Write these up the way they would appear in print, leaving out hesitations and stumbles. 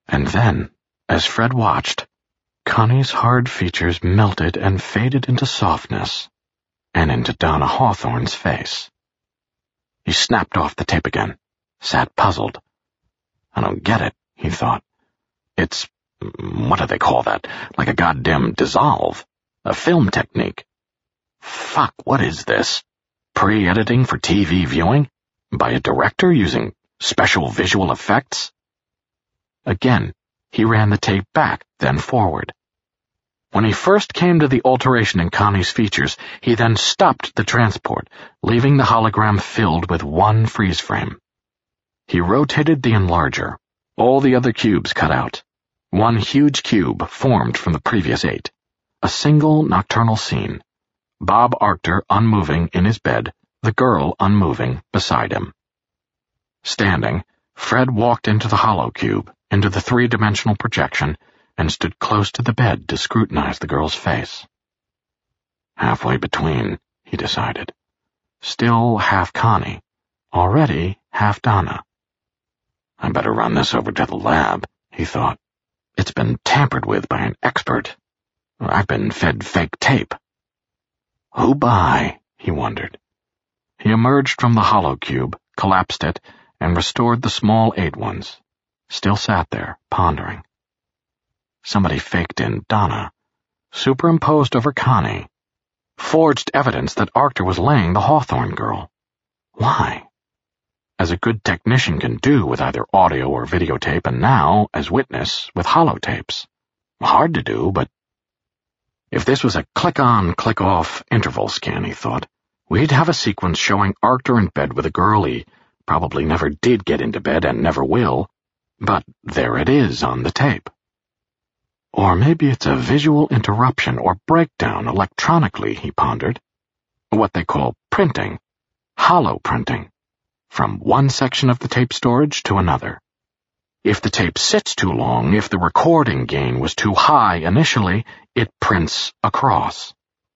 And then, as Fred watched, Connie's hard features melted and faded into softness, and into Donna Hawthorne's face. He snapped off the tape again, sat puzzled. I don't get it, he thought. It's, what do they call that? Like a goddamn dissolve. A film technique. Fuck, what is this? Pre-editing for TV viewing? By a director using special visual effects? Again, he ran the tape back, then forward. When he first came to the alteration in Connie's features, he then stopped the transport, leaving the hologram filled with one freeze frame. He rotated the enlarger. All the other cubes cut out. One huge cube formed from the previous 8. A single nocturnal scene. Bob Arctor unmoving in his bed, the girl unmoving beside him. Standing, Fred walked into the hollow cube, into the 3-dimensional projection, and stood close to the bed to scrutinize the girl's face. Halfway between, he decided. Still half Connie. Already half Donna. I better run this over to the lab, he thought. It's been tampered with by an expert. I've been fed fake tape. Who by? He wondered. He emerged from the hollow cube, collapsed it, and restored the small 8 ones. Still sat there, pondering. Somebody faked in Donna, superimposed over Connie, forged evidence that Arctor was laying the Hawthorne girl. Why? As a good technician can do with either audio or videotape, and now, as witness, with holotapes. Hard to do, but if this was a click-on, click-off interval scan, he thought, we'd have a sequence showing Arctor in bed with a girl he probably never did get into bed and never will, but there it is on the tape. Or maybe it's a visual interruption or breakdown electronically, he pondered. What they call printing, hollow printing, from one section of the tape storage to another. If the tape sits too long, if the recording gain was too high initially, it prints across.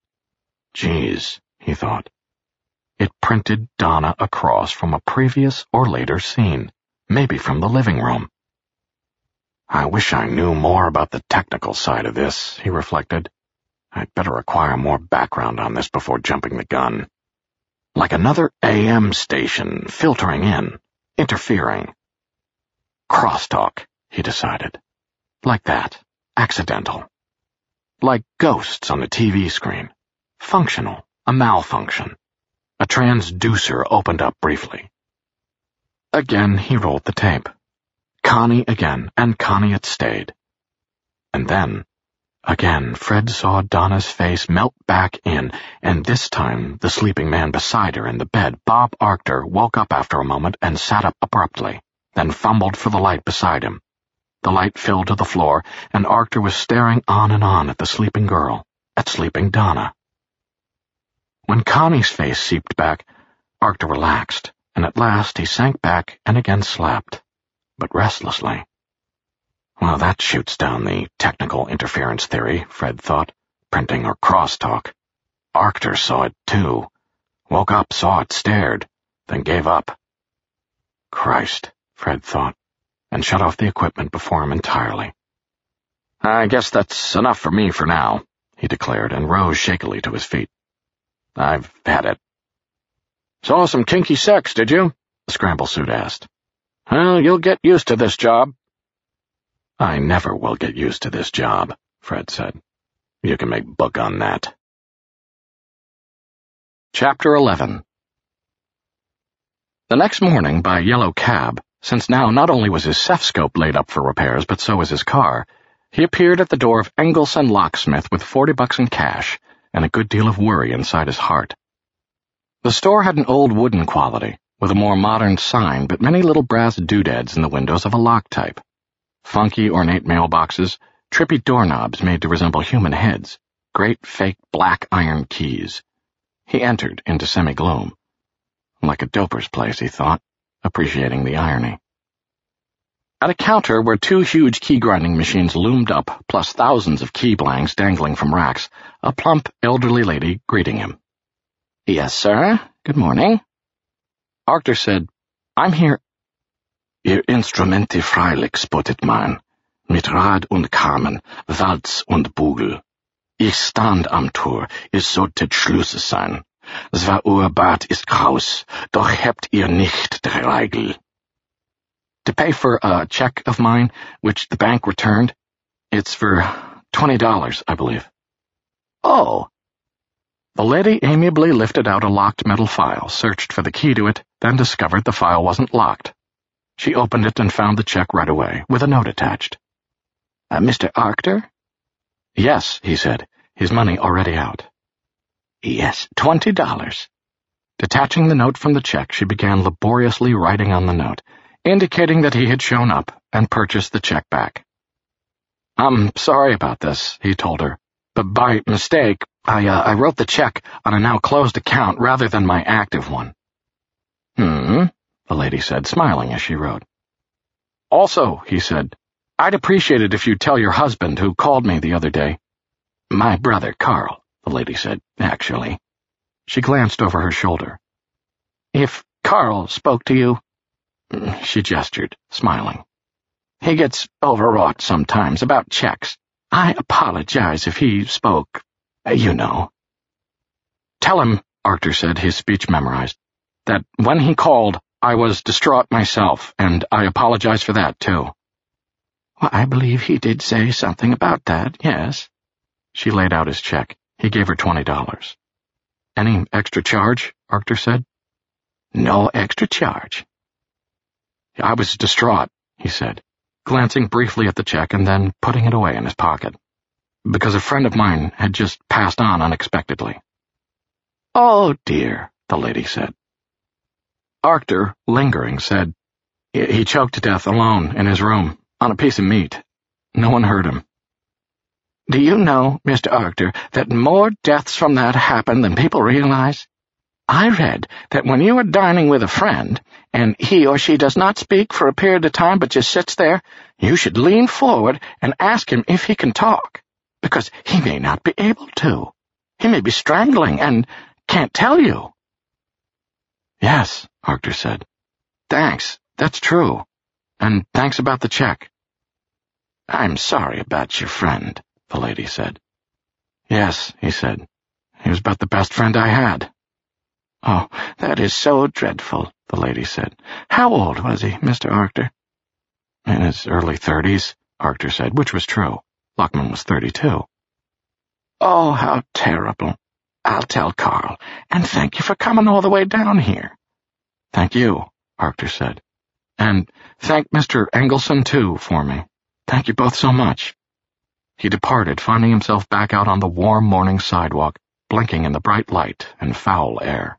Geez, he thought. It printed Donna across from a previous or later scene, maybe from the living room. I wish I knew more about the technical side of this, he reflected. I'd better acquire more background on this before jumping the gun. Like another AM station filtering in, interfering. Crosstalk, he decided. Like that, accidental. Like ghosts on the TV screen. Functional, a malfunction. A transducer opened up briefly. Again he rolled the tape. Connie again, and Connie it stayed. And then, again, Fred saw Donna's face melt back in, and this time the sleeping man beside her in the bed, Bob Arctor, woke up after a moment and sat up abruptly, then fumbled for the light beside him. The light filled to the floor, and Arctor was staring on and on at the sleeping girl, at sleeping Donna. When Connie's face seeped back, Arctor relaxed, and at last he sank back and again slept, but restlessly. Well, that shoots down the technical interference theory, Fred thought, printing or crosstalk. Arctor saw it, too. Woke up, saw it, stared, then gave up. Christ, Fred thought, and shut off the equipment before him entirely. I guess that's enough for me for now, he declared, and rose shakily to his feet. I've had it. Saw some kinky sex, did you? The scramble suit asked. Well, you'll get used to this job. I never will get used to this job, Fred said. You can make book on that. Chapter 11. The next morning, by yellow cab, since now not only was his cepscope laid up for repairs, but so was his car, he appeared at the door of Engelson Locksmith with $40 in cash and a good deal of worry inside his heart. The store had an old wooden quality, with a more modern sign, but many little brass doodads in the windows of a lock type. Funky, ornate mailboxes, trippy doorknobs made to resemble human heads, great fake black iron keys. He entered into semi-gloom. Like a doper's place, he thought, appreciating the irony. At a counter where 2 huge key-grinding machines loomed up, plus thousands of key blanks dangling from racks, a plump, elderly lady greeting him. Yes, sir. Good morning. Arctor said, I'm here. Ihr Instrumente freilich, spotted man. mit Rad und Kamen, Walz und Bugel. Ich stand am Tor, es solltet Schluss sein. Zwar euer Bart ist kraus, doch habt ihr nicht der Regel. To pay for a check of mine, which the bank returned. It's for $20, I believe. Oh. The lady amiably lifted out a locked metal file, searched for the key to it, then discovered the file wasn't locked. She opened it and found the check right away, with a note attached. Mr. Arctor? Yes, he said, his money already out. Yes, $20. Detaching the note from the check, she began laboriously writing on the note, indicating that he had shown up and purchased the check back. I'm sorry about this, he told her, but by mistake, I wrote the check on a now closed account rather than my active one. The lady said, smiling as she wrote. Also, he said, I'd appreciate it if you'd tell your husband who called me the other day. My brother, Carl, the lady said, actually. She glanced over her shoulder. If Carl spoke to you, she gestured, smiling. He gets overwrought sometimes about checks. I apologize if he spoke, you know. Tell him, Arctor said, his speech memorized, that when he called, I was distraught myself, and I apologize for that, too. Well, I believe he did say something about that, yes. She laid out his check. He gave her $20. Any extra charge? Arctor said. No extra charge. I was distraught, he said, glancing briefly at the check and then putting it away in his pocket, because a friend of mine had just passed on unexpectedly. Oh, dear, the lady said. Arctor, lingering, said, he choked to death alone in his room, on a piece of meat. No one heard him. Do you know, Mr. Arctor, that more deaths from that happen than people realize? I read that when you are dining with a friend, and he or she does not speak for a period of time but just sits there, you should lean forward and ask him if he can talk, because he may not be able to. He may be strangling and can't tell you. Yes, Arctor said. Thanks, that's true. And thanks about the check. I'm sorry about your friend, the lady said. Yes, he said. He was about the best friend I had. Oh, that is so dreadful, the lady said. How old was he, Mr. Arctor? In his early 30s, Arctor said, which was true. Luckman was 32. Oh, how terrible. I'll tell Carl, and thank you for coming all the way down here. Thank you, Arctor said. And thank Mr. Engelson, too, for me. Thank you both so much. He departed, finding himself back out on the warm morning sidewalk, blinking in the bright light and foul air.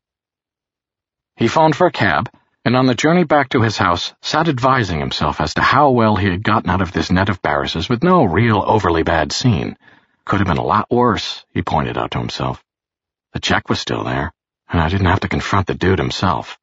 He phoned for a cab, and on the journey back to his house sat advising himself as to how well he had gotten out of this net of Barris's with no real overly bad scene. Could have been a lot worse, he pointed out to himself. The check was still there, and I didn't have to confront the dude himself.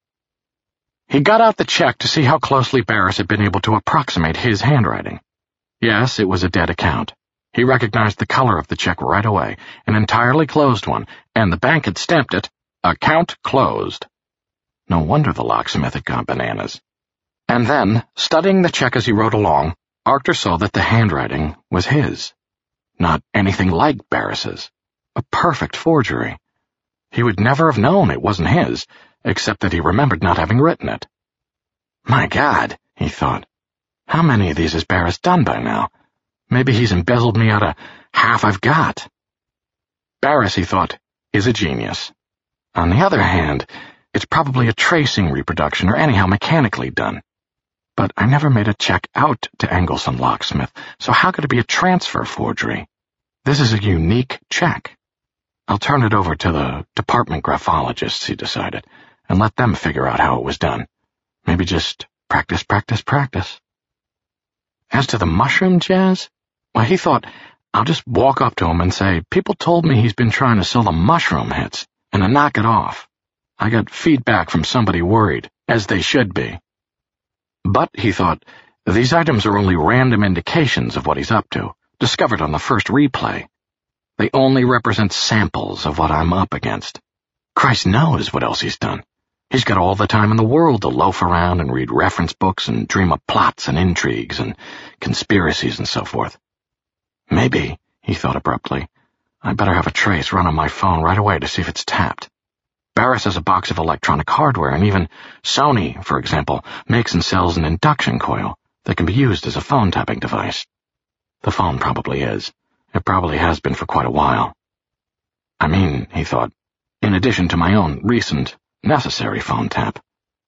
He got out the check to see how closely Barris had been able to approximate his handwriting. Yes, it was a dead account. He recognized the color of the check right away, an entirely closed one, and the bank had stamped it, account closed. No wonder the locksmith had gone bananas. And then, studying the check as he wrote along, Arctor saw that the handwriting was his. Not anything like Barris's. A perfect forgery. He would never have known it wasn't his, except that he remembered not having written it. My God, he thought, how many of these has Barris done by now? Maybe he's embezzled me out of half I've got. Barris, he thought, is a genius. On the other hand, it's probably a tracing reproduction or anyhow mechanically done. But I never made a check out to Engelson Locksmith, so how could it be a transfer forgery? This is a unique check. I'll turn it over to the department graphologists, he decided, and let them figure out how it was done. Maybe just practice, practice, practice. As to the mushroom jazz, well, he thought, I'll just walk up to him and say, people told me he's been trying to sell the mushroom hits, and to knock it off. I got feedback from somebody worried, as they should be. But, he thought, these items are only random indications of what he's up to, discovered on the first replay. They only represent samples of what I'm up against. Christ knows what else he's done. He's got all the time in the world to loaf around and read reference books and dream up plots and intrigues and conspiracies and so forth. Maybe, he thought abruptly, I better have a trace run on my phone right away to see if it's tapped. Barris has a box of electronic hardware, and even Sony, for example, makes and sells an induction coil that can be used as a phone tapping device. The phone probably is. It probably has been for quite a while. I mean, he thought, in addition to my own recent, necessary phone tap.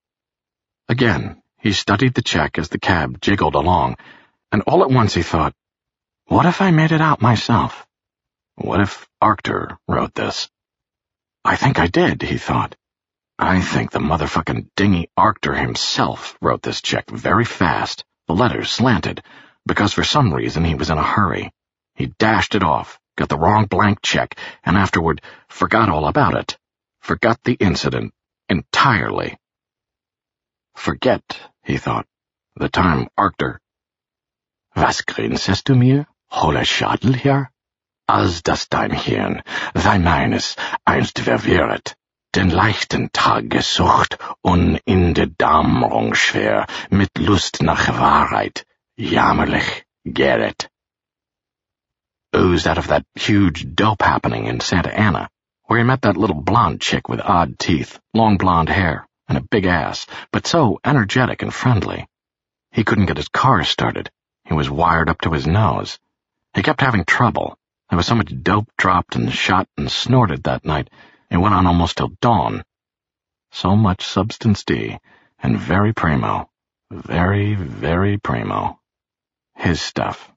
Again, he studied the check as the cab jiggled along, and all at once he thought, what if I made it out myself? What if Arctur wrote this? I think I did, he thought. I think the motherfucking dingy Arctur himself wrote this check very fast, the letters slanted, because for some reason he was in a hurry. He dashed it off, got the wrong blank check, and afterward forgot all about it. Forgot the incident entirely. Forget, he thought, the time Arctur. Was grinst du mir, hohler Schadel hier? Als das dein Hirn, sei meines, einst verwirret, den leichten Tag gesucht und in der Dämmerung schwer, mit Lust nach Wahrheit, jammerlich gäret. Oozed out of that huge dope happening in Santa Ana, where he met that little blonde chick with odd teeth, long blonde hair, and a big ass, but so energetic and friendly. He couldn't get his car started. He was wired up to his nose. He kept having trouble. There was so much dope dropped and shot and snorted that night, it went on almost till dawn. So much Substance D, and very primo. Very, very primo. His stuff.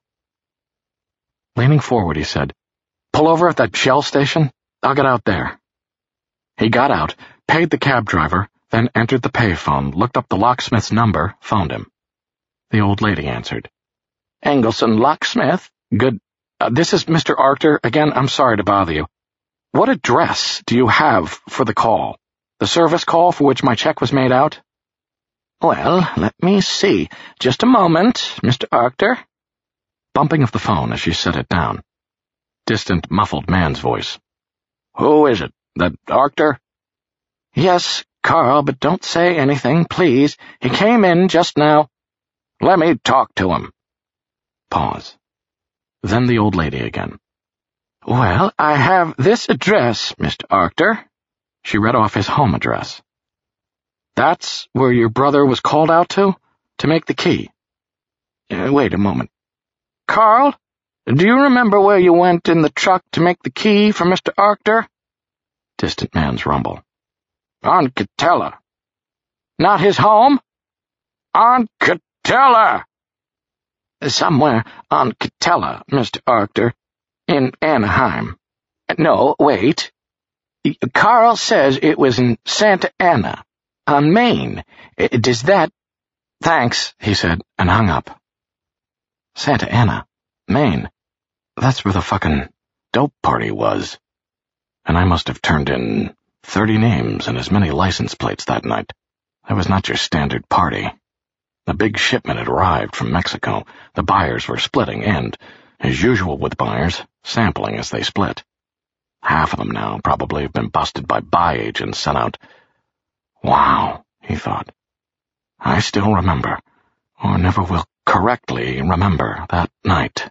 Leaning forward, he said, "Pull over at that Shell station? I'll get out there." He got out, paid the cab driver, then entered the payphone, looked up the locksmith's number, phoned him. The old lady answered. "Engelson Locksmith? Good. This is Mr. Arctur. Again, I'm sorry to bother you. What address do you have for the call? The service call for which my check was made out?" "Well, let me see. Just a moment, Mr. Arctur." Bumping of the phone as she set it down. Distant, muffled man's voice. "Who is it? That Arctur?" "Yes, Carl, but don't say anything, please. He came in just now." "Let me talk to him." Pause. Then the old lady again. "Well, I have this address, Mr. Arctur." She read off his home address. "That's where your brother was called out to make the key." Wait a moment. "Carl, do you remember where you went in the truck to make the key for Mr. Arctur?" Distant man's rumble. "On Catella." "Not his home?" "On Catella." "Somewhere on Catella, Mr. Arctur, in Anaheim. No, wait. Carl says it was in Santa Ana, on Maine. Does that—" "Thanks," he said, and hung up. Santa Ana, Maine. That's where the fucking dope party was. And I must have turned in 30 names and as many license plates that night. That was not your standard party. The big shipment had arrived from Mexico. The buyers were splitting and, as usual with buyers, sampling as they split. Half of them now probably have been busted by buy agents sent out. Wow, he thought. I still remember, or never will correctly remember, that night.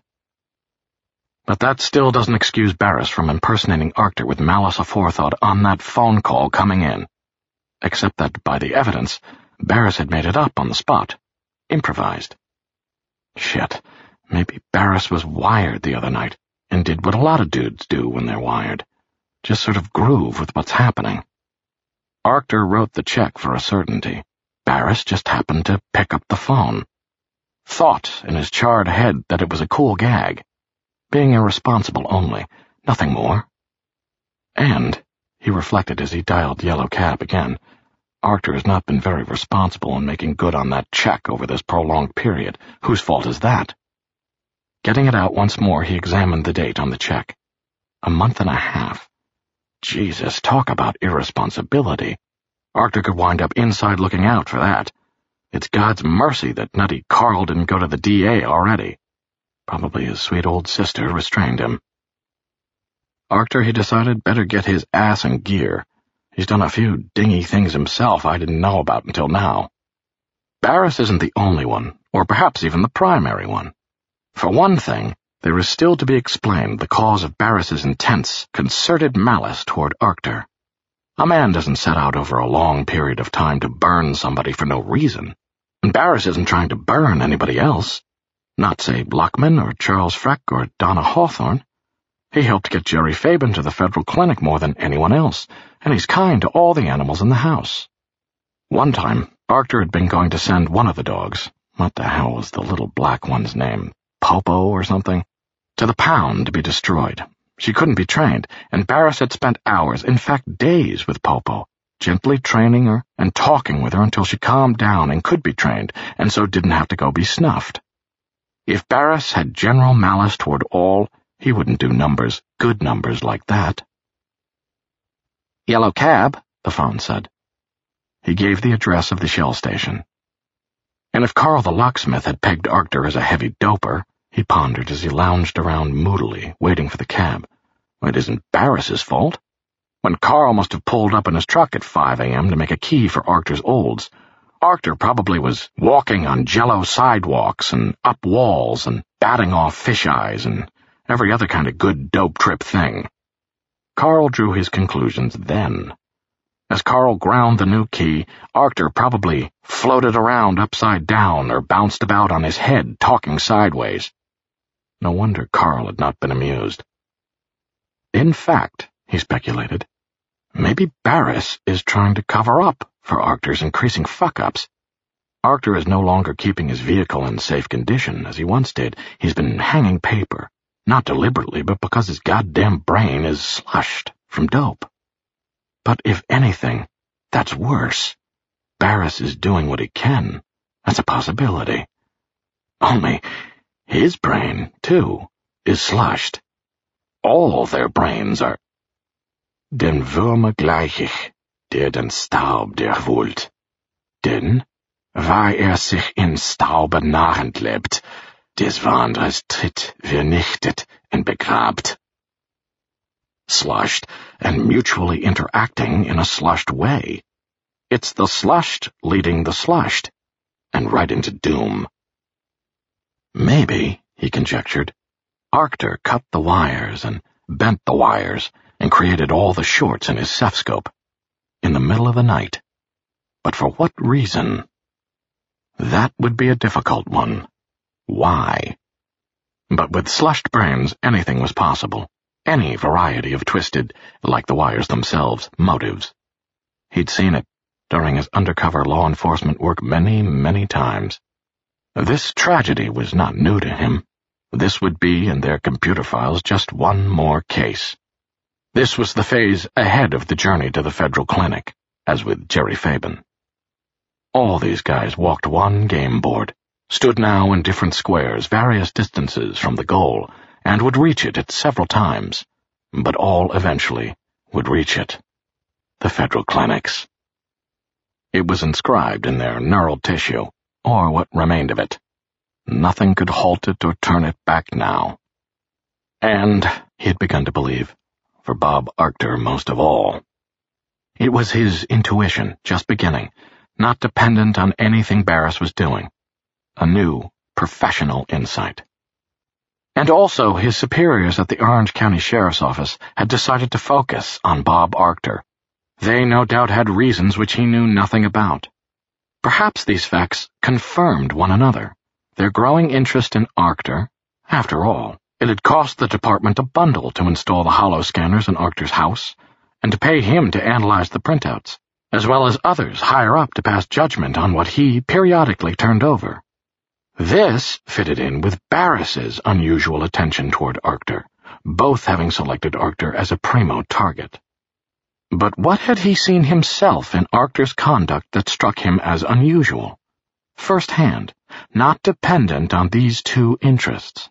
But that still doesn't excuse Barris from impersonating Arctur with malice aforethought on that phone call coming in. Except that, by the evidence, Barris had made it up on the spot. Improvised. Shit, maybe Barris was wired the other night, and did what a lot of dudes do when they're wired. Just sort of groove with what's happening. Arctur wrote the check for a certainty. Barris just happened to pick up the phone. Thought in his charred head that it was a cool gag. Being irresponsible only, nothing more. And, he reflected as he dialed Yellow Cab again, Arctur has not been very responsible in making good on that check over this prolonged period. Whose fault is that? Getting it out once more, he examined the date on the check. 1.5 months. Jesus, talk about irresponsibility. Arctur could wind up inside looking out for that. It's God's mercy that nutty Carl didn't go to the DA already. Probably his sweet old sister restrained him. Arctur, he decided, better get his ass in gear. He's done a few dingy things himself I didn't know about until now. Barris isn't the only one, or perhaps even the primary one. For one thing, there is still to be explained the cause of Barris's intense, concerted malice toward Arctur. A man doesn't set out over a long period of time to burn somebody for no reason, and Barris isn't trying to burn anybody else. Not, say, Luckman or Charles Freck or Donna Hawthorne. He helped get Jerry Faben to the Federal Clinic more than anyone else, and he's kind to all the animals in the house. One time, Arctur had been going to send one of the dogs, what the hell was the little black one's name, Popo or something, to the pound to be destroyed. She couldn't be trained, and Barris had spent hours, in fact days, with Popo, gently training her and talking with her until she calmed down and could be trained, and so didn't have to go be snuffed. If Barris had general malice toward all, he wouldn't do numbers, good numbers like that. "Yellow cab," the phone said. He gave the address of the Shell station. And if Carl the locksmith had pegged Arctur as a heavy doper, he pondered as he lounged around moodily, waiting for the cab. It isn't Barris's fault. When Carl must have pulled up in his truck at 5 a.m. to make a key for Arctur's olds, Arctur probably was walking on jello sidewalks and up walls and batting off fish eyes and every other kind of good dope trip thing. Carl drew his conclusions then. As Carl ground the new key, Arctur probably floated around upside down or bounced about on his head, talking sideways. No wonder Carl had not been amused. In fact, he speculated, maybe Barris is trying to cover up for Arctur's increasing fuck-ups. Arctur is no longer keeping his vehicle in safe condition as he once did. He's been hanging paper, not deliberately, but because his goddamn brain is slushed from dope. But if anything, that's worse. Barris is doing what he can. That's a possibility. Only his brain, too, is slushed. All their brains are. Den Würmer gleich der den Staub durchwühlt. Denn, weil sich in Staube nachend lebt, des Wanderers Tritt vernichtet und begrabt. Slushed and mutually interacting in a slushed way. It's the slushed leading the slushed, and right into doom. Maybe, he conjectured, Arctur cut the wires and bent the wires and created all the shorts in his cepscope in the middle of the night. But for what reason? That would be a difficult one. Why? But with slushed brains, anything was possible. Any variety of twisted, like the wires themselves, motives. He'd seen it during his undercover law enforcement work many, many times. This tragedy was not new to him. This would be, in their computer files, just one more case. This was the phase ahead of the journey to the Federal Clinic, as with Jerry Faben. All these guys walked one game board, stood now in different squares, various distances from the goal, and would reach it at several times, but all eventually would reach it. The Federal Clinics. It was inscribed in their neural tissue, or what remained of it. Nothing could halt it or turn it back now. And, he had begun to believe, for Bob Arctur most of all. It was his intuition, just beginning, not dependent on anything Barris was doing. A new, professional insight. And also, his superiors at the Orange County Sheriff's Office had decided to focus on Bob Arctur. They no doubt had reasons which he knew nothing about. Perhaps these facts confirmed one another. Their growing interest in Arctur, after all, it had cost the department a bundle to install the hollow scanners in Arctur's house, and to pay him to analyze the printouts, as well as others higher up to pass judgment on what he periodically turned over. This fitted in with Barris's unusual attention toward Arctur, both having selected Arctur as a primo target. But what had he seen himself in Arctur's conduct that struck him as unusual? First-hand, not dependent on these two interests.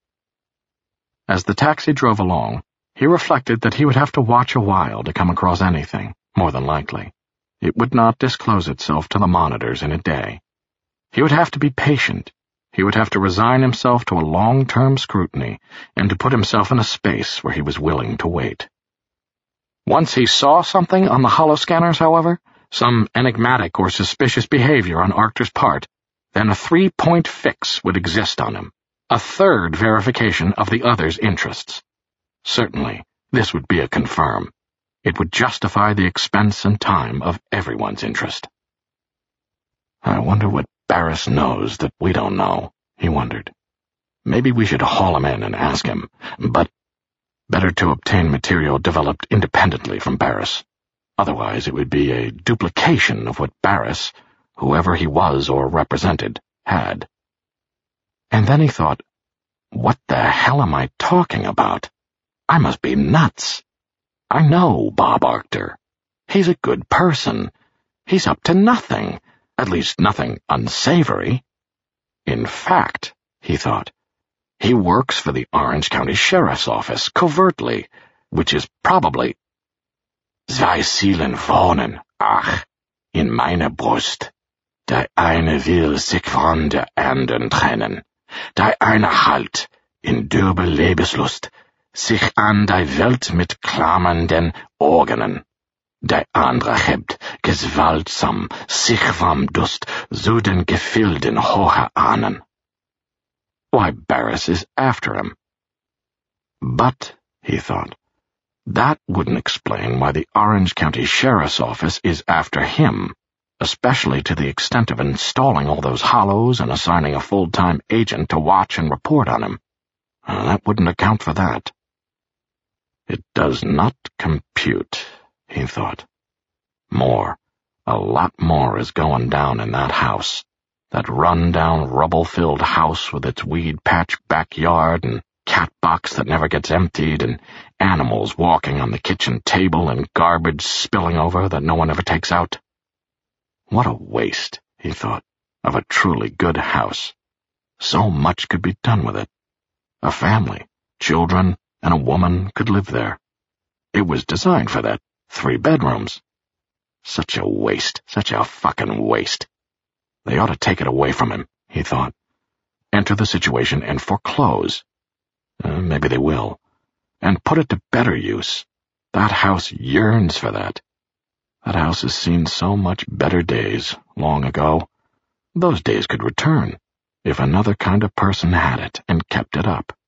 As the taxi drove along, he reflected that he would have to watch a while to come across anything, more than likely. It would not disclose itself to the monitors in a day. He would have to be patient. He would have to resign himself to a long-term scrutiny and to put himself in a space where he was willing to wait. Once he saw something on the holoscanners, however, some enigmatic or suspicious behavior on Arctur's part, then a 3-point fix would exist on him, a third verification of the other's interests. Certainly, this would be a confirm. It would justify the expense and time of everyone's interest. I wonder what Barris knows that we don't know, he wondered. Maybe we should haul him in and ask him, but better to obtain material developed independently from Barris. Otherwise it would be a duplication of what Barris, whoever he was or represented, had. And then he thought, what the hell am I talking about? I must be nuts. I know Bob Arctur. He's a good person. He's up to nothing, at least nothing unsavory. In fact, he thought, he works for the Orange County Sheriff's Office covertly, which is probably Zwei Seelen wohnen, ach, in meiner Brust. Die eine will sich von der anderen trennen. Die eine halt, in dürber Lebenslust, sich an die Welt mit klammernden Organen. Die andere hebt, gewaltsam, sich vom Durst zu den Gefilden hoher Ahnen. Why, Barris is after him. But, he thought, that wouldn't explain why the Orange County Sheriff's Office is after him, especially to the extent of installing all those hollows and assigning a full-time agent to watch and report on him. That wouldn't account for that. It does not compute, he thought. More, a lot more is going down in that house. That run-down, rubble-filled house with its weed-patch backyard and cat box that never gets emptied and animals walking on the kitchen table and garbage spilling over that no one ever takes out. What a waste, he thought, of a truly good house. So much could be done with it. A family, children, and a woman could live there. It was designed for that, 3 bedrooms. Such a waste, such a fucking waste. They ought to take it away from him, he thought. Enter the situation and foreclose. Maybe they will. And put it to better use. That house yearns for that. That house has seen so much better days long ago. Those days could return if another kind of person had it and kept it up.